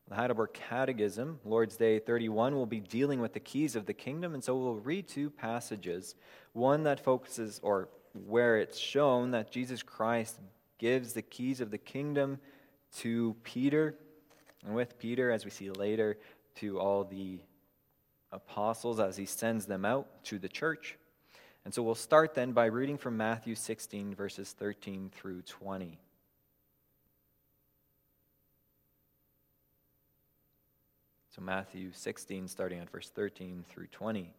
The Heidelberg Catechism, Lord's Day 31, will be dealing with the keys of the kingdom, and so we'll read two passages. One that focuses, or where it's shown that Jesus Christ gives the keys of the kingdom to Peter, and with Peter, as we see later, to all the apostles as he sends them out to the church. And so we'll start then by reading from Matthew 16, verses 13 through 20. So Matthew 16, starting at verse 13 through 20.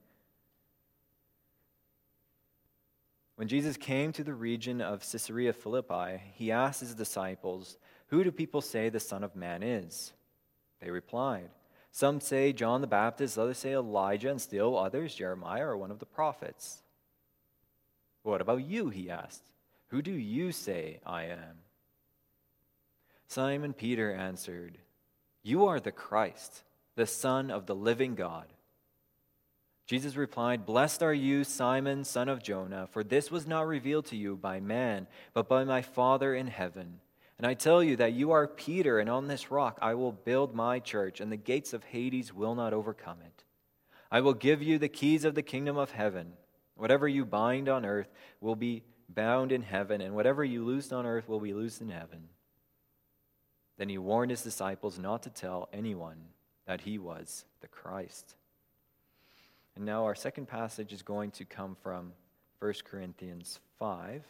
When Jesus came to the region of Caesarea Philippi, he asked his disciples, "Who do people say the Son of Man is?" They replied, "Some say John the Baptist, others say Elijah, and still others Jeremiah or one of the prophets." "What about you?" he asked. "Who do you say I am?" Simon Peter answered, "You are the Christ, the Son of the living God." Jesus replied, "Blessed are you, Simon, son of Jonah, for this was not revealed to you by man, but by my Father in heaven. And I tell you that you are Peter, and on this rock I will build my church, and the gates of Hades will not overcome it. I will give you the keys of the kingdom of heaven. Whatever you bind on earth will be bound in heaven, and whatever you loose on earth will be loosed in heaven." Then he warned his disciples not to tell anyone that he was the Christ. And now our second passage is going to come from 1 Corinthians 5.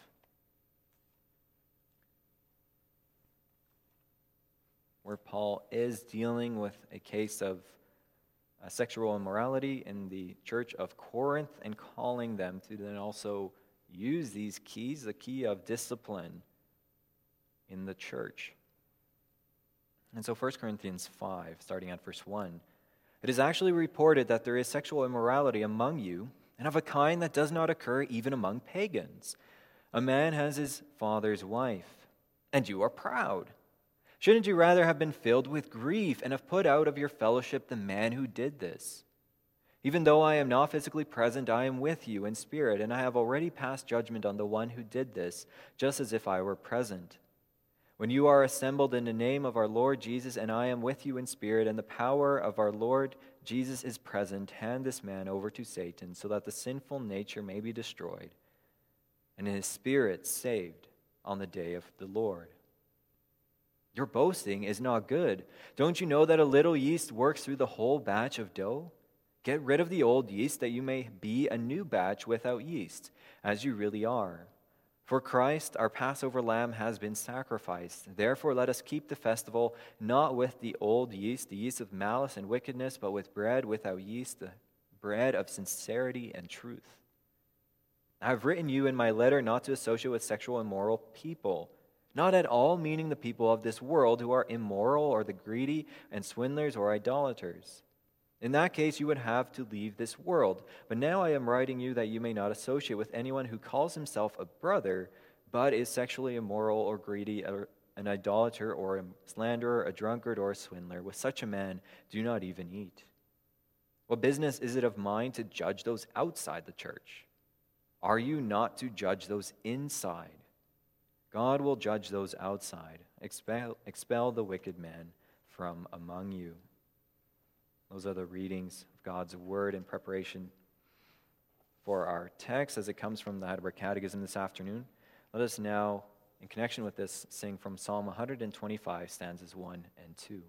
Where Paul is dealing with a case of sexual immorality in the church of Corinth and calling them to then also use these keys, the key of discipline in the church. And so 1 Corinthians 5, starting at verse 1, "It is actually reported that there is sexual immorality among you, and of a kind that does not occur even among pagans. A man has his father's wife, and you are proud. Shouldn't you rather have been filled with grief and have put out of your fellowship the man who did this? Even though I am not physically present, I am with you in spirit, and I have already passed judgment on the one who did this, just as if I were present. When you are assembled in the name of our Lord Jesus, and I am with you in spirit, and the power of our Lord Jesus is present, hand this man over to Satan, so that the sinful nature may be destroyed, and his spirit saved on the day of the Lord. Your boasting is not good. Don't you know that a little yeast works through the whole batch of dough? Get rid of the old yeast, that you may be a new batch without yeast, as you really are. For Christ, our Passover lamb, has been sacrificed. Therefore, let us keep the festival not with the old yeast, the yeast of malice and wickedness, but with bread without yeast, the bread of sincerity and truth. I have written you in my letter not to associate with sexual immoral people, not at all meaning the people of this world who are immoral or the greedy and swindlers or idolaters. In that case, you would have to leave this world. But now I am writing you that you may not associate with anyone who calls himself a brother, but is sexually immoral or greedy, or an idolater or a slanderer, a drunkard or a swindler. With such a man, do not even eat. What business is it of mine to judge those outside the church? Are you not to judge those inside? God will judge those outside. Expel the wicked man from among you." Those are the readings of God's word in preparation for our text as it comes from the Heidelberg Catechism this afternoon. Let us now, in connection with this, sing from Psalm 125, stanzas 1 and 2.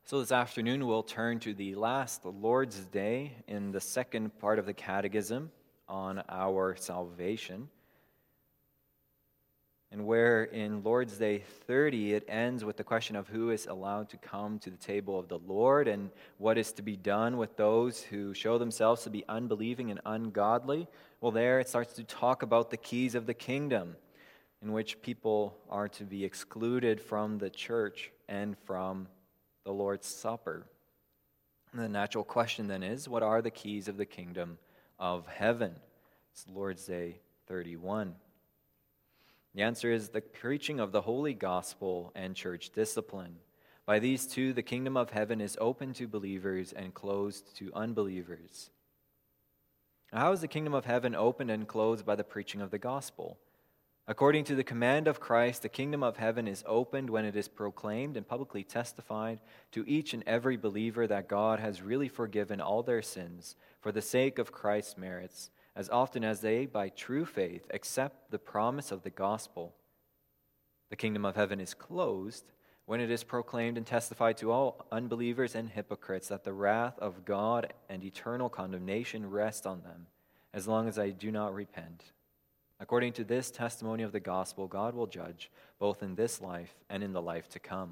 So this afternoon we'll turn to the last Lord's Day in the second part of the Catechism on our salvation. And where in Lord's Day 30 it ends with the question of who is allowed to come to the table of the Lord and what is to be done with those who show themselves to be unbelieving and ungodly. Well, there it starts to talk about the keys of the kingdom, in which people are to be excluded from the church and from the Lord's Supper. And the natural question then is, what are the keys of the kingdom of heaven? It's Lord's Day 31. The answer is the preaching of the Holy Gospel and church discipline. By these two, the kingdom of heaven is open to believers and closed to unbelievers. Now, how is the kingdom of heaven opened and closed by the preaching of the gospel? According to the command of Christ, the kingdom of heaven is opened when it is proclaimed and publicly testified to each and every believer that God has really forgiven all their sins for the sake of Christ's merits, as often as they, by true faith, accept the promise of the gospel. The kingdom of heaven is closed when it is proclaimed and testified to all unbelievers and hypocrites that the wrath of God and eternal condemnation rest on them, as long as they do not repent. According to this testimony of the gospel, God will judge both in this life and in the life to come.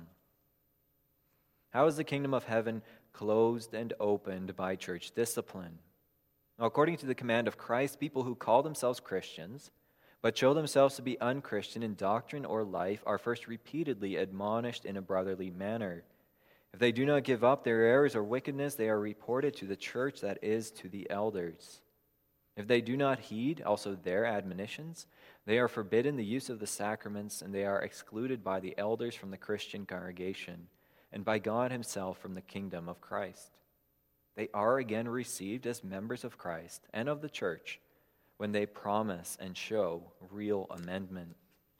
How is the kingdom of heaven closed and opened by church discipline? Now, according to the command of Christ, people who call themselves Christians but show themselves to be unchristian in doctrine or life are first repeatedly admonished in a brotherly manner. If they do not give up their errors or wickedness, they are reported to the church, that is, to the elders. If they do not heed also their admonitions, they are forbidden the use of the sacraments, and they are excluded by the elders from the Christian congregation, and by God himself from the kingdom of Christ. They are again received as members of Christ and of the church when they promise and show real amendment.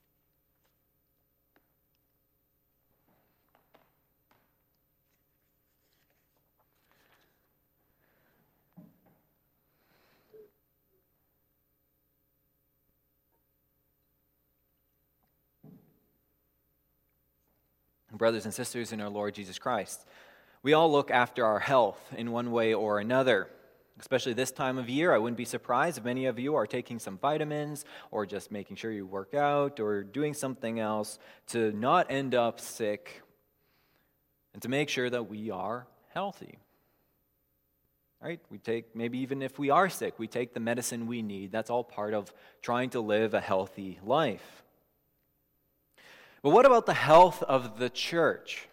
Brothers and sisters in our Lord Jesus Christ, we all look after our health in one way or another. Especially this time of year, I wouldn't be surprised if many of you are taking some vitamins or just making sure you work out or doing something else to not end up sick and to make sure that we are healthy. Right? We take, maybe even if we are sick, we take the medicine we need. That's all part of trying to live a healthy life. But what about the health of the church?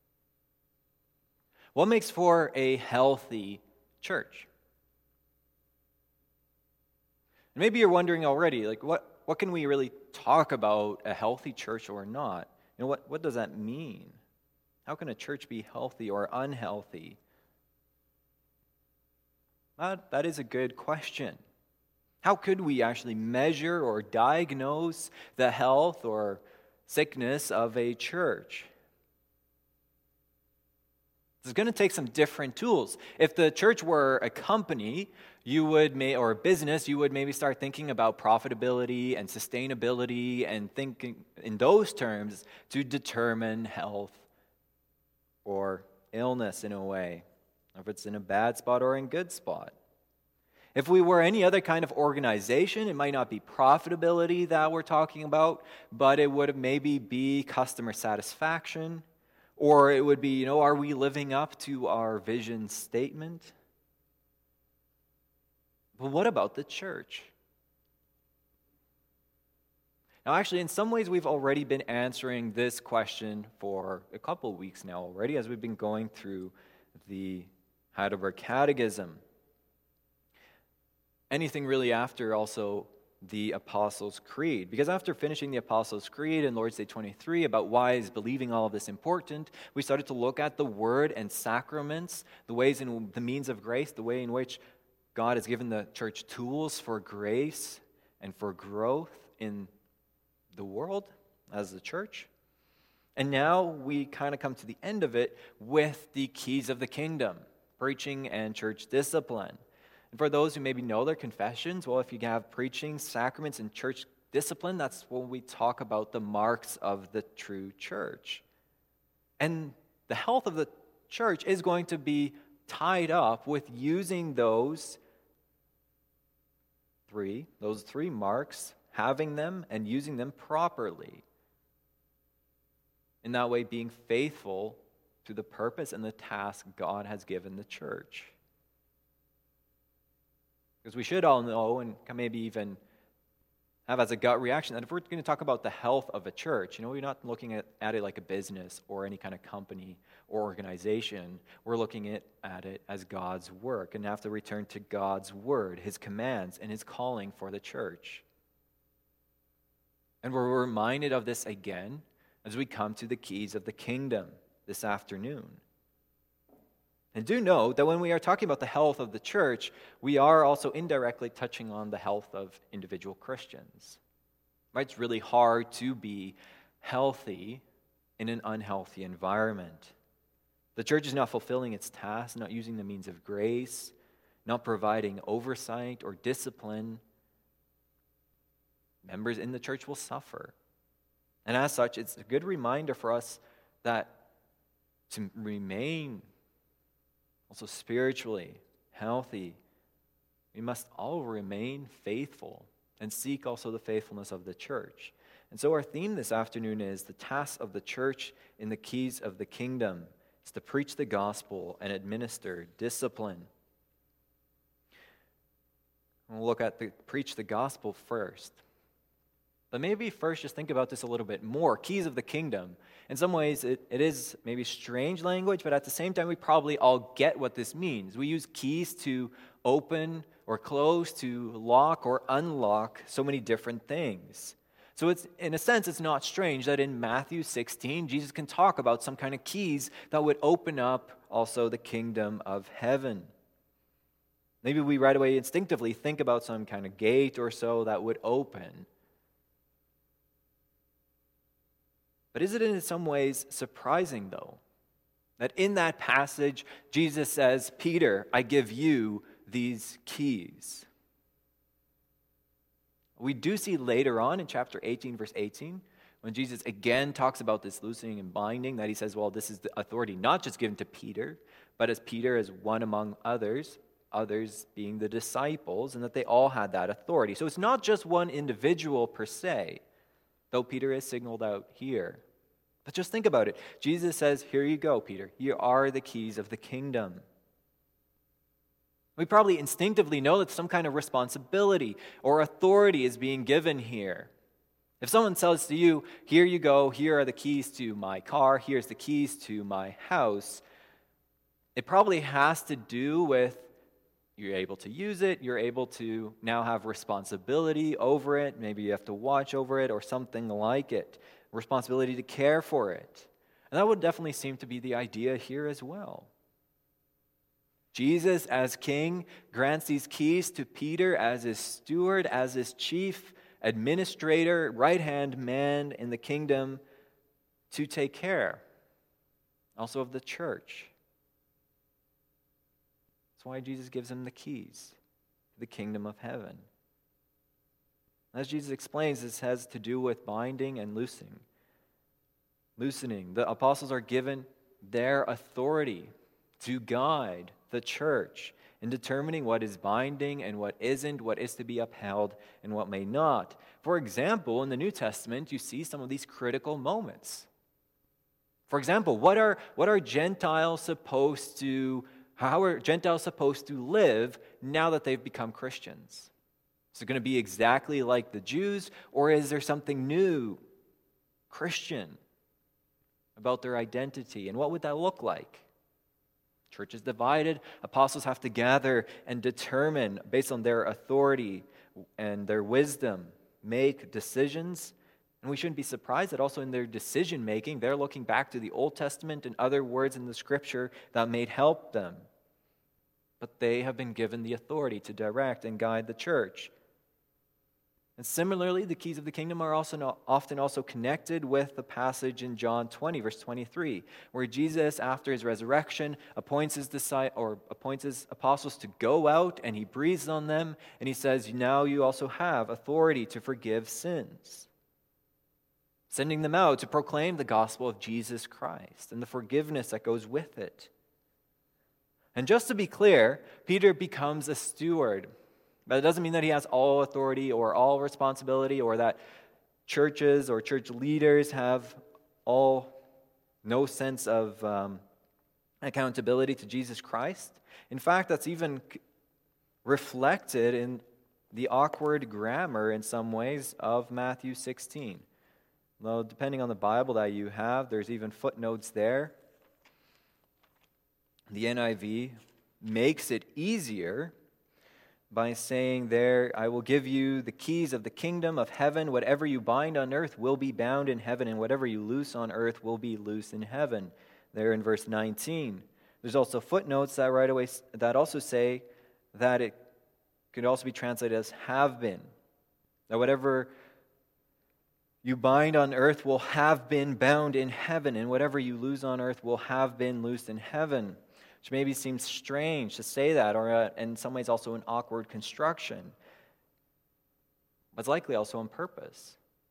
What makes for a healthy church? And maybe you're wondering already, like, what can we really talk about a healthy church or not? You know, what does that mean? How can a church be healthy or unhealthy? That is a good question. How could we actually measure or diagnose the health or sickness of a church? It's going to take some different tools. If the church were a company, or a business, you would maybe start thinking about profitability and sustainability and thinking in those terms to determine health or illness in a way, if it's in a bad spot or in good spot. If we were any other kind of organization, it might not be profitability that we're talking about, but it would maybe be customer satisfaction, or it would be, are we living up to our vision statement? But what about the church? Now, actually, in some ways, we've already been answering this question for a couple of weeks now already, as we've been going through the Heidelberg Catechism. Anything really after also the Apostles' Creed. Because after finishing the Apostles' Creed in Lord's Day 23 about why is believing all of this important, we started to look at the Word and sacraments, the ways in the means of grace, the way in which God has given the church tools for grace and for growth in the world as the church. And now we kind of come to the end of it with the keys of the kingdom, preaching and church discipline. And for those who maybe know their confessions, well, if you have preaching, sacraments, and church discipline, that's when we talk about the marks of the true church. And the health of the church is going to be tied up with using those three marks, having them and using them properly. In that way, being faithful to the purpose and the task God has given the church. Because we should all know, and maybe even have as a gut reaction, that if we're going to talk about the health of a church, we're not looking at it like a business or any kind of company or organization. We're looking at it as God's work, and have to return to God's word, his commands, and his calling for the church. And we're reminded of this again as we come to the keys of the kingdom this afternoon. And do know that when we are talking about the health of the church, we are also indirectly touching on the health of individual Christians. Right? It's really hard to be healthy in an unhealthy environment. The church is not fulfilling its task, not using the means of grace, not providing oversight or discipline. Members in the church will suffer. And as such, it's a good reminder for us that to remain also spiritually healthy, we must all remain faithful and seek also the faithfulness of the church. And so our theme this afternoon is the task of the church in the keys of the kingdom. It's to preach the gospel and administer discipline. We'll look at preach the gospel first. But maybe first just think about this a little bit more. Keys of the kingdom. In some ways, it is maybe strange language, but at the same time, we probably all get what this means. We use keys to open or close, to lock or unlock so many different things. So it's, in a sense, it's not strange that in Matthew 16, Jesus can talk about some kind of keys that would open up also the kingdom of heaven. Maybe we right away instinctively think about some kind of gate or so that would open. But is it in some ways surprising, though, that in that passage, Jesus says, Peter, I give you these keys? We do see later on in chapter 18, verse 18, when Jesus again talks about this loosening and binding, that he says, well, this is the authority not just given to Peter, but as Peter as one among others being the disciples, and that they all had that authority. So it's not just one individual per se, though Peter is signaled out here. But just think about it. Jesus says, here you go, Peter. Here are the keys of the kingdom. We probably instinctively know that some kind of responsibility or authority is being given here. If someone says to you, here you go, here are the keys to my car, here's the keys to my house, it probably has to do with you're able to use it, you're able to now have responsibility over it, maybe you have to watch over it or something like it. Responsibility to care for it. And that would definitely seem to be the idea here as well. Jesus, as king, grants these keys to Peter as his steward, as his chief administrator, right-hand man in the kingdom, to take care also of the church. That's why Jesus gives him the keys to the kingdom of heaven. As Jesus explains, this has to do with binding and loosening. The apostles are given their authority to guide the church in determining what is binding and what isn't, what is to be upheld and what may not. For example, in the New Testament, you see some of these critical moments. For example, how are Gentiles supposed to live now that they've become Christians? Is it going to be exactly like the Jews, or is there something new, Christian, about their identity? And what would that look like? Church is divided. Apostles have to gather and determine, based on their authority and their wisdom, make decisions. And we shouldn't be surprised that also in their decision-making, they're looking back to the Old Testament and other words in the Scripture that may help them. But they have been given the authority to direct and guide the church. And similarly, the keys of the kingdom are often also connected with the passage in John 20, verse 23, where Jesus, after his resurrection, appoints his apostles to go out, and he breathes on them, and he says, now you also have authority to forgive sins. Sending them out to proclaim the gospel of Jesus Christ and the forgiveness that goes with it. And just to be clear, Peter becomes a steward. But it doesn't mean that he has all authority or all responsibility, or that churches or church leaders have no sense of accountability to Jesus Christ. In fact, that's even reflected in the awkward grammar in some ways of Matthew 16. Well, depending on the Bible that you have, there's even footnotes there. The NIV makes it easier by saying there, I will give you the keys of the kingdom of heaven. Whatever you bind on earth will be bound in heaven, and whatever you loose on earth will be loose in heaven. There in verse 19. There's also footnotes that right away that also say that it could also be translated as have been. That whatever you bind on earth will have been bound in heaven, and whatever you loose on earth will have been loosed in heaven. Which maybe seems strange to say that, or in some ways also an awkward construction. But it's likely also on purpose.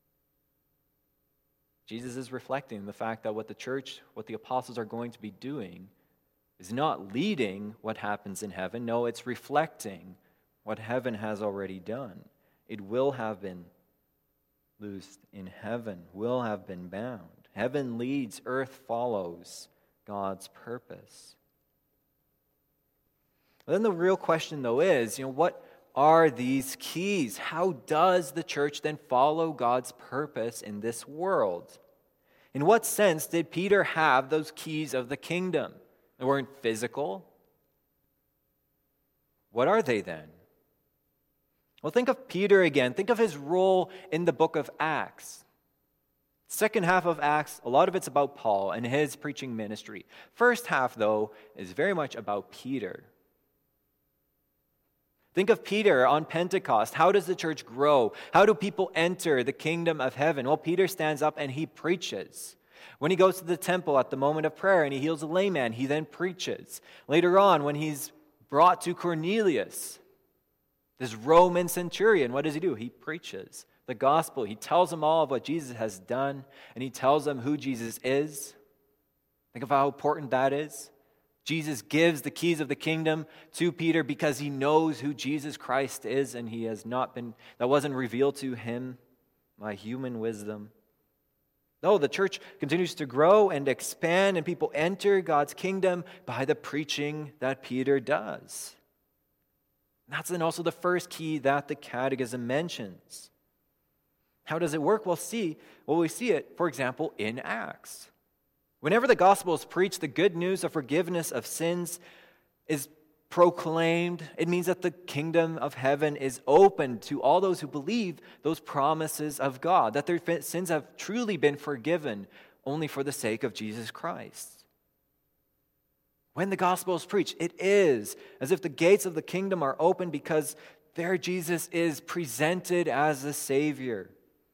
Jesus is reflecting the fact that what the church, what the apostles are going to be doing is not leading what happens in heaven. No, it's reflecting what heaven has already done. It will have been loosed in heaven, will have been bound. Heaven leads, earth follows God's purpose. Then the real question, though, is, what are these keys? How does the church then follow God's purpose in this world? In what sense did Peter have those keys of the kingdom? They weren't physical. What are they then? Well, think of Peter again. Think of his role in the book of Acts. Second half of Acts, a lot of it's about Paul and his preaching ministry. First half, though, is very much about Peter. Think of Peter on Pentecost. How does the church grow? How do people enter the kingdom of heaven? Well, Peter stands up and he preaches. When he goes to the temple at the moment of prayer and he heals a layman, he then preaches. Later on, when he's brought to Cornelius, this Roman centurion, what does he do? He preaches the gospel. He tells them all of what Jesus has done, and he tells them who Jesus is. Think of how important that is. Jesus gives the keys of the kingdom to Peter because he knows who Jesus Christ is, and that wasn't revealed to him by human wisdom. No, the church continues to grow and expand, and people enter God's kingdom by the preaching that Peter does. That's then also the first key that the Catechism mentions. How does it work? We see it, for example, in Acts. Whenever the gospel is preached, the good news of forgiveness of sins is proclaimed. It means that the kingdom of heaven is open to all those who believe those promises of God, that their sins have truly been forgiven only for the sake of Jesus Christ. When the gospel is preached, it is as if the gates of the kingdom are open because there Jesus is presented as the Savior.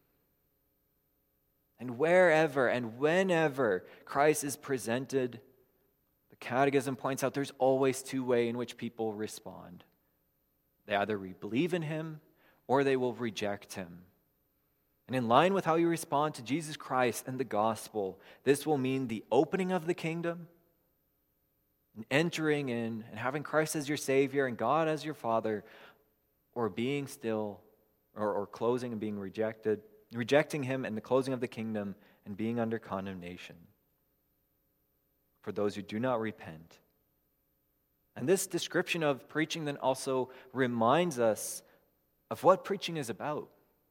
And wherever and whenever Christ is presented, the Catechism points out there's always two ways in which people respond. They either believe in him or they will reject him. And in line with how you respond to Jesus Christ and the gospel, this will mean the opening of the kingdom, and entering in and having Christ as your Savior and God as your Father, or being still, or closing and being rejecting him and the closing of the kingdom and being under condemnation for those who do not repent. And this description of preaching then also reminds us of what preaching is about.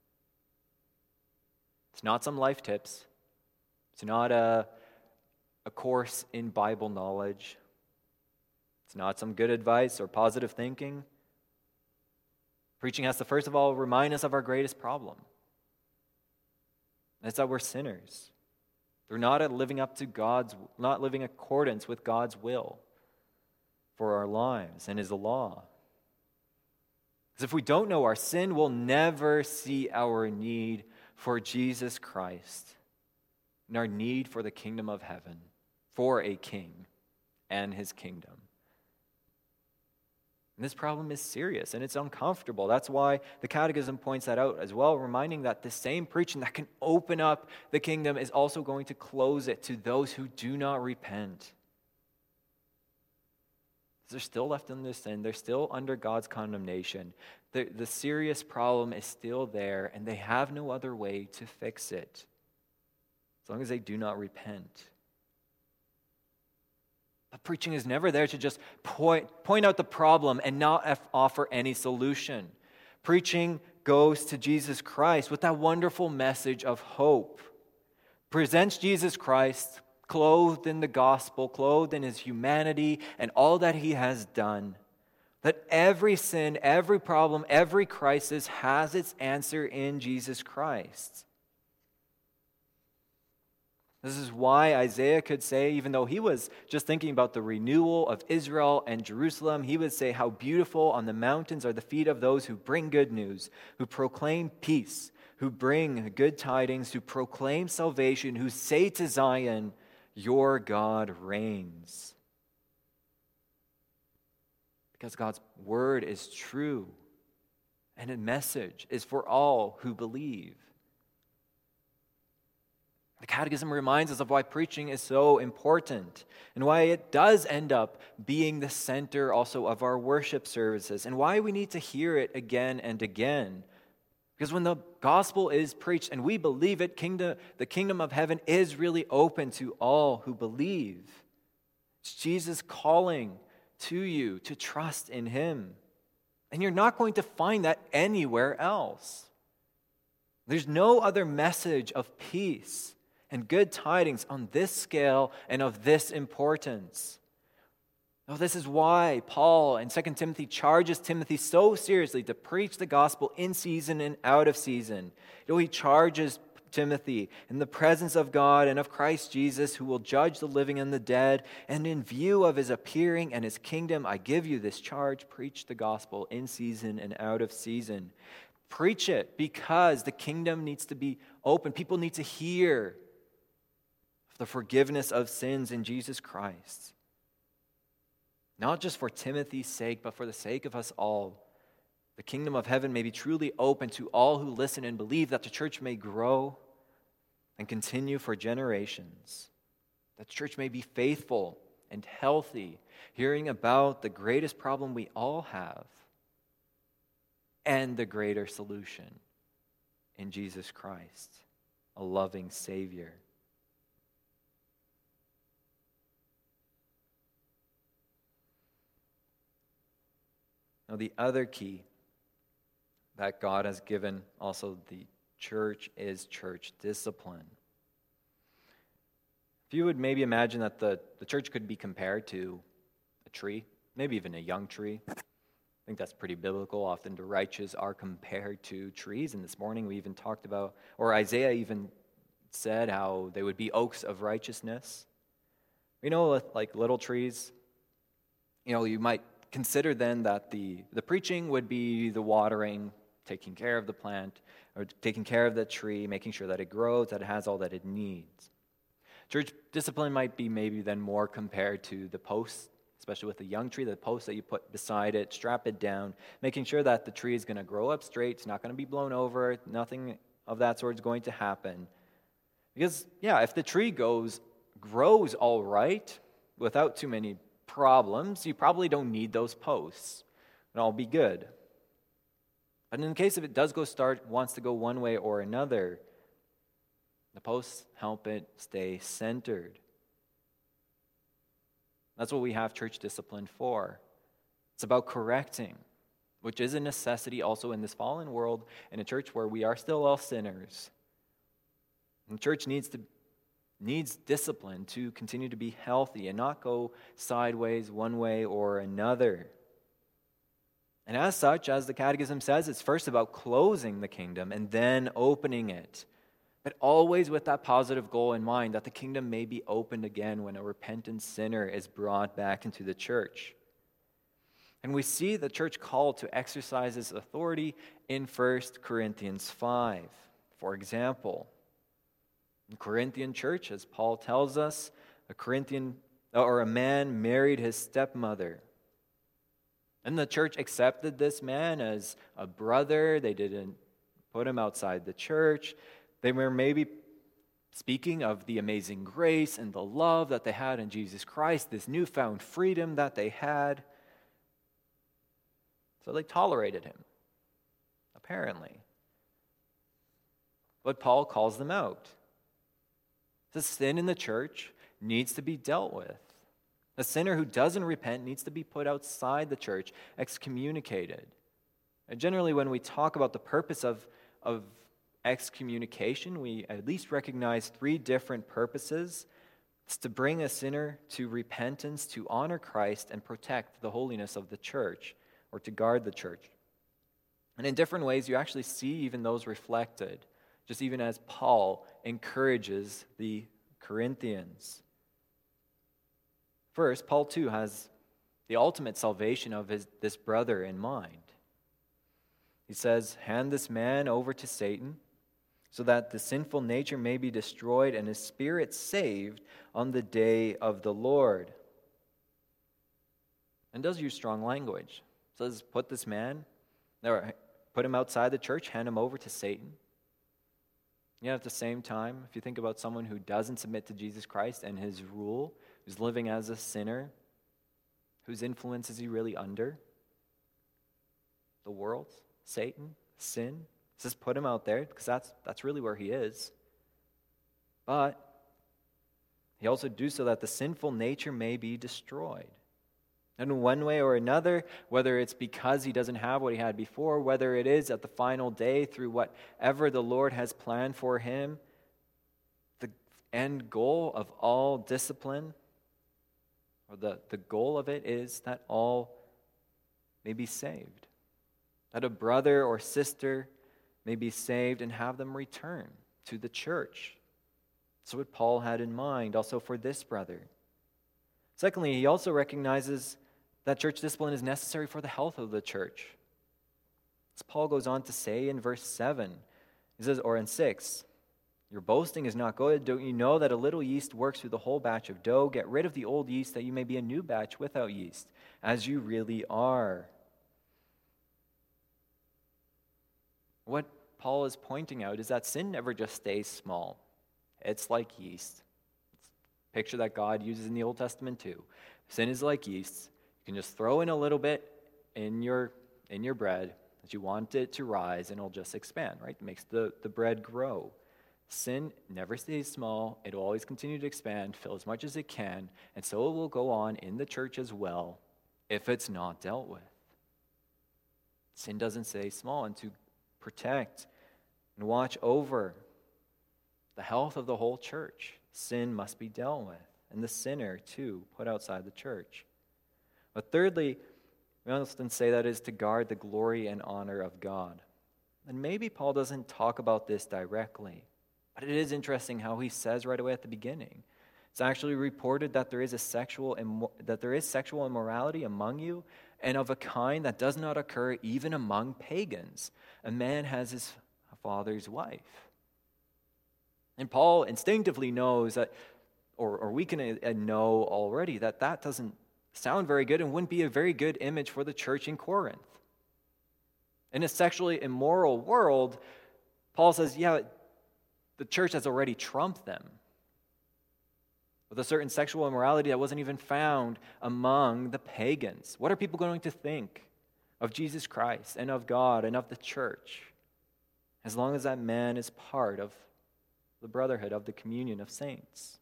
It's not some life tips. It's not a course in Bible knowledge. It's not some good advice or positive thinking. Preaching has to first of all remind us of our greatest problem. That's that we're sinners. They're not living accordance with God's will for our lives and his law. Because if we don't know our sin, we'll never see our need for Jesus Christ and our need for the kingdom of heaven, for a king and his kingdom. And this problem is serious and it's uncomfortable. That's why the Catechism points that out as well, reminding that the same preaching that can open up the kingdom is also going to close it to those who do not repent. They're still left in their sin. They're still under God's condemnation. The serious problem is still there, and they have no other way to fix it as long as they do not repent. But preaching is never there to just point out the problem and not offer any solution. Preaching goes to Jesus Christ with that wonderful message of hope. Presents Jesus Christ clothed in the gospel, clothed in his humanity and all that he has done. That every sin, every problem, every crisis has its answer in Jesus Christ. This is why Isaiah could say, even though he was just thinking about the renewal of Israel and Jerusalem, he would say, how beautiful on the mountains are the feet of those who bring good news, who proclaim peace, who bring good tidings, who proclaim salvation, who say to Zion, your God reigns. Because God's word is true, and his message is for all who believe. The Catechism reminds us of why preaching is so important and why it does end up being the center also of our worship services and why we need to hear it again and again. Because when the gospel is preached and we believe it, the kingdom of heaven is really open to all who believe. It's Jesus calling to you to trust in him. And you're not going to find that anywhere else. There's no other message of peace and good tidings on this scale and of this importance. Now, this is why Paul in 2 Timothy charges Timothy so seriously to preach the gospel in season and out of season. He charges Timothy in the presence of God and of Christ Jesus, who will judge the living and the dead, and in view of his appearing and his kingdom, I give you this charge: preach the gospel in season and out of season. Preach it because the kingdom needs to be open. People need to hear the forgiveness of sins in Jesus Christ. Not just for Timothy's sake, but for the sake of us all. The kingdom of heaven may be truly open to all who listen and believe, that the church may grow and continue for generations. That the church may be faithful and healthy, hearing about the greatest problem we all have and the greater solution in Jesus Christ, a loving Savior. Now, the other key that God has given also the church is church discipline. If you would maybe imagine that the church could be compared to a tree, maybe even a young tree. I think that's pretty biblical. Often the righteous are compared to trees. And this morning we even talked about, or Isaiah even said how they would be oaks of righteousness. Like little trees, you might consider then that the preaching would be the watering, taking care of the plant, or taking care of the tree, making sure that it grows, that it has all that it needs. Church discipline might be maybe then more compared to the posts, especially with a young tree, the posts that you put beside it, strap it down, making sure that the tree is going to grow up straight, it's not going to be blown over, nothing of that sort is going to happen. Because, if the tree grows all right, without too many problems, you probably don't need those posts. It'll all be good. But in the case if it wants to go one way or another, the posts help it stay centered. That's what we have church discipline for. It's about correcting, which is a necessity also in this fallen world, in a church where we are still all sinners. And the church needs discipline to continue to be healthy and not go sideways one way or another. And as such, as the Catechism says, it's first about closing the kingdom and then opening it. But always with that positive goal in mind, that the kingdom may be opened again when a repentant sinner is brought back into the church. And we see the church called to exercise its authority in 1 Corinthians 5. For example, in the Corinthian church, as Paul tells us, a man married his stepmother. And the church accepted this man as a brother. They didn't put him outside the church. They were maybe speaking of the amazing grace and the love that they had in Jesus Christ, this newfound freedom that they had. So they tolerated him, apparently. But Paul calls them out. The sin in the church needs to be dealt with. A sinner who doesn't repent needs to be put outside the church, excommunicated. And generally, when we talk about the purpose of excommunication, we at least recognize three different purposes. It's to bring a sinner to repentance, to honor Christ, and protect the holiness of the church, or to guard the church. And in different ways, you actually see even those reflected, just even as Paul encourages the Corinthians. First, Paul too has the ultimate salvation of this brother in mind. He says, "Hand this man over to Satan, so that the sinful nature may be destroyed and his spirit saved on the day of the Lord." And does use strong language. It says, put him outside the church, hand him over to Satan. Yet at the same time, if you think about someone who doesn't submit to Jesus Christ and his rule, who's living as a sinner, whose influence is he really under? The world, Satan, sin. It says put him out there because that's really where he is. But he also do so that the sinful nature may be destroyed. And in one way or another, whether it's because he doesn't have what he had before, whether it is at the final day through whatever the Lord has planned for him, the end goal of all discipline, or the goal of it is that all may be saved. That a brother or sister may be saved and have them return to the church. That's what Paul had in mind also for this brother. Secondly, he also recognizes that church discipline is necessary for the health of the church. As Paul goes on to say in verse 7, he says, or in 6, "Your boasting is not good. Don't you know that a little yeast works through the whole batch of dough? Get rid of the old yeast that you may be a new batch without yeast, as you really are." What Paul is pointing out is that sin never just stays small. It's like yeast. It's a picture that God uses in the Old Testament too. Sin is like yeast. You can just throw in a little bit in your bread as you want it to rise, and it'll just expand, right? It makes the bread grow. Sin never stays small. It'll always continue to expand, fill as much as it can, and so it will go on in the church as well if it's not dealt with. Sin doesn't stay small, and to protect and watch over the health of the whole church, sin must be dealt with, and the sinner, too, put outside the church. But thirdly, we often say that is to guard the glory and honor of God. And maybe Paul doesn't talk about this directly, but it is interesting how he says right away at the beginning. It's actually reported that there is sexual immorality among you, and of a kind that does not occur even among pagans. A man has his father's wife. And Paul instinctively knows that, or we can know already, that doesn't sound very good and wouldn't be a very good image for the church in Corinth. In a sexually immoral world, Paul says, yeah, the church has already trumped them with a certain sexual immorality that wasn't even found among the pagans. What are people going to think of Jesus Christ and of God and of the church, as long as that man is part of the brotherhood, of the communion of saints?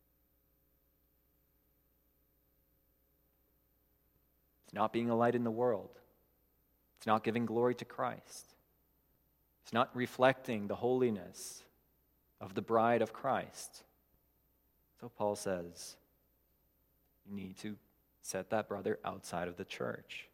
It's not being a light in the world. It's not giving glory to Christ. It's not reflecting the holiness of the bride of Christ. So Paul says, you need to set that brother outside of the church.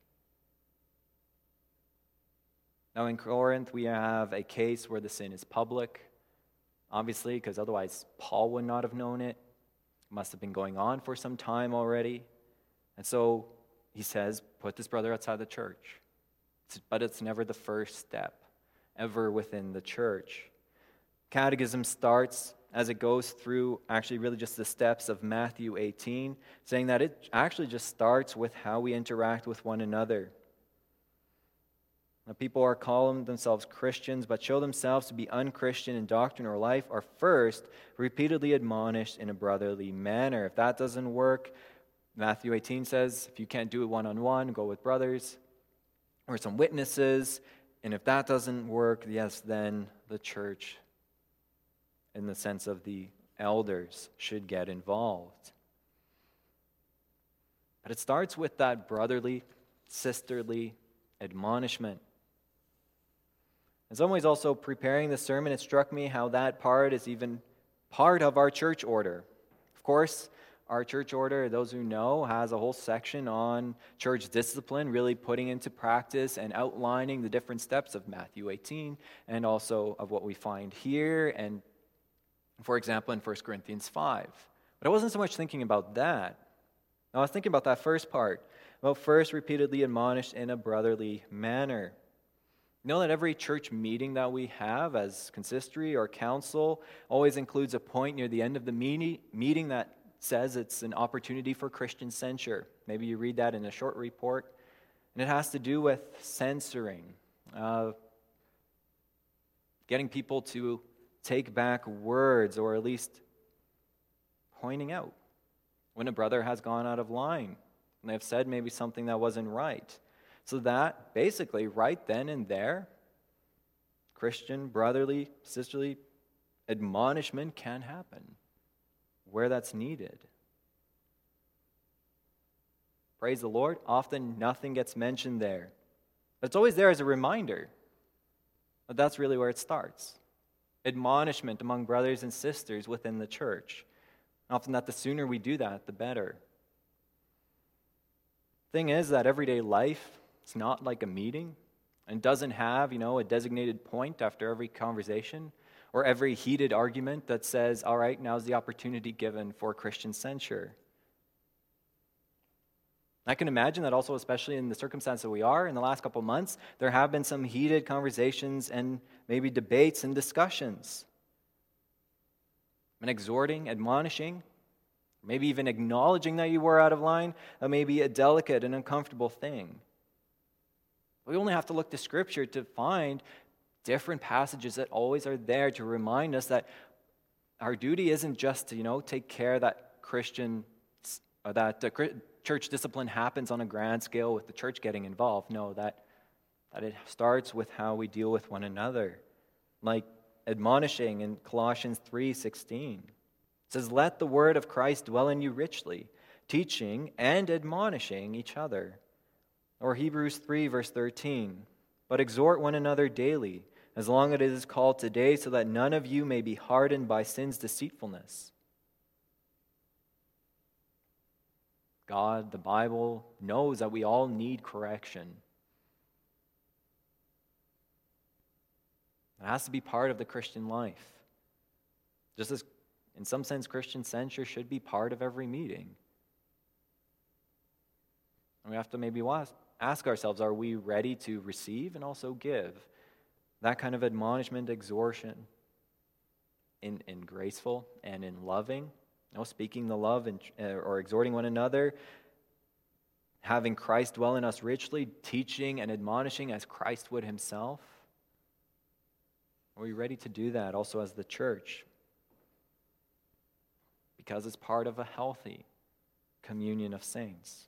Now in Corinth, we have a case where the sin is public, obviously, because otherwise Paul would not have known it. It must have been going on for some time already. And so he says, put this brother outside the church. But it's never the first step ever within the church. Catechism starts as it goes through actually really just the steps of Matthew 18, saying that it actually just starts with how we interact with one another. Now, people are calling themselves Christians, but show themselves to be unchristian in doctrine or life, are first repeatedly admonished in a brotherly manner. If that doesn't work, Matthew 18 says, if you can't do it one-on-one, go with brothers. or some witnesses. And if that doesn't work, yes, then the church, in the sense of the elders, should get involved. But it starts with that brotherly, sisterly admonishment. In some ways, also preparing the sermon, it struck me how that part is even part of our church order. Of course, our church order, those who know, has a whole section on church discipline, really putting into practice and outlining the different steps of Matthew 18 and also of what we find here and, for example, in 1 Corinthians 5. But I wasn't so much thinking about that. I was thinking about that first part, about first repeatedly admonished in a brotherly manner. You know that every church meeting that we have as consistory or council always includes a point near the end of the meeting that says it's an opportunity for Christian censure. Maybe you read that in a short report. And it has to do with censoring, getting people to take back words, or at least pointing out when a brother has gone out of line and they've said maybe something that wasn't right. So that basically right then and there, Christian, brotherly, sisterly admonishment can happen where that's needed. Praise the Lord. Often nothing gets mentioned there. But it's always there as a reminder. But that's really where it starts. Admonishment among brothers and sisters within the church. Often that the sooner we do that, the better. Thing is that everyday life, it's not like a meeting and doesn't have, a designated point after every conversation or every heated argument that says, all right, now's the opportunity given for Christian censure. I can imagine that also, especially in the circumstance that we are in the last couple months, there have been some heated conversations and maybe debates and discussions. And exhorting, admonishing, maybe even acknowledging that you were out of line, may be a delicate and uncomfortable thing. We only have to look to Scripture to find different passages that always are there to remind us that our duty isn't just to, take care that church discipline happens on a grand scale with the church getting involved. No, that it starts with how we deal with one another. Like admonishing in Colossians 3:16. It says, "Let the word of Christ dwell in you richly, teaching and admonishing each other." Or Hebrews 3, verse 13. "But exhort one another daily, as long as it is called today, so that none of you may be hardened by sin's deceitfulness." God, the Bible, knows that we all need correction. It has to be part of the Christian life. Just as, in some sense, Christian censure should be part of every meeting. And we have to maybe ask ourselves, are we ready to receive and also give that kind of admonishment, exhortation in graceful and in loving? Speaking the love or exhorting one another, having Christ dwell in us richly, teaching and admonishing as Christ would himself. Are we ready to do that also as the church? Because it's part of a healthy communion of saints.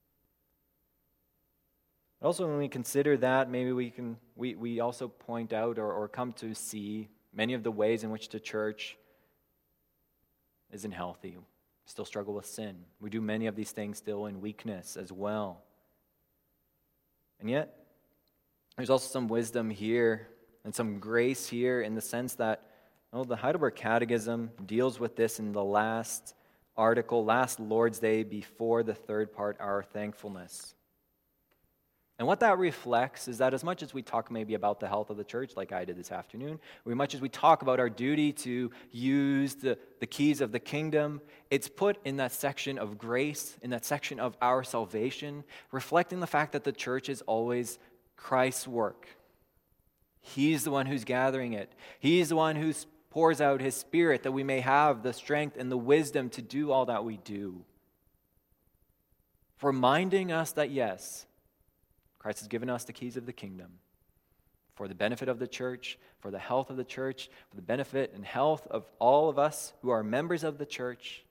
Also, when we consider that, maybe we also point out or come to see many of the ways in which the church isn't healthy. We still struggle with sin. We do many of these things still in weakness as well. And yet, there's also some wisdom here and some grace here in the sense that the Heidelberg Catechism deals with this in the last article, last Lord's Day before the third part, our thankfulness. And what that reflects is that as much as we talk maybe about the health of the church, like I did this afternoon, or as much as we talk about our duty to use the keys of the kingdom, it's put in that section of grace, in that section of our salvation, reflecting the fact that the church is always Christ's work. He's the one who's gathering it. He's the one who pours out his Spirit that we may have the strength and the wisdom to do all that we do. Reminding us that yes, Christ has given us the keys of the kingdom for the benefit of the church, for the health of the church, for the benefit and health of all of us who are members of the church.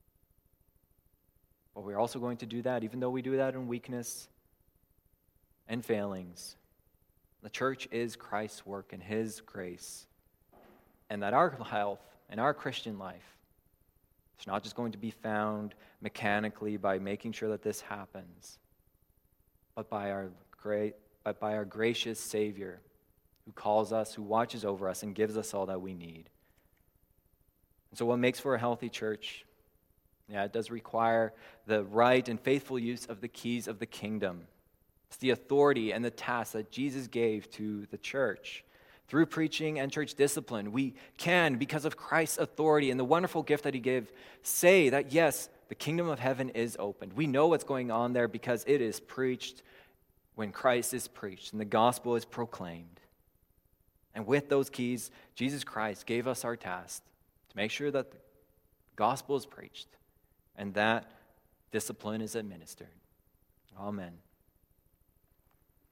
But we're also going to do that, even though we do that in weakness and failings. The church is Christ's work and his grace. And that our health and our Christian life is not just going to be found mechanically by making sure that this happens, but by our gracious Savior who calls us, who watches over us, and gives us all that we need. And so what makes for a healthy church? Yeah, it does require the right and faithful use of the keys of the kingdom. It's the authority and the task that Jesus gave to the church. Through preaching and church discipline, we can, because of Christ's authority and the wonderful gift that he gave, say that yes, the kingdom of heaven is opened. We know what's going on there because it is preached when Christ is preached and the gospel is proclaimed. And with those keys, Jesus Christ gave us our task to make sure that the gospel is preached and that discipline is administered. Amen.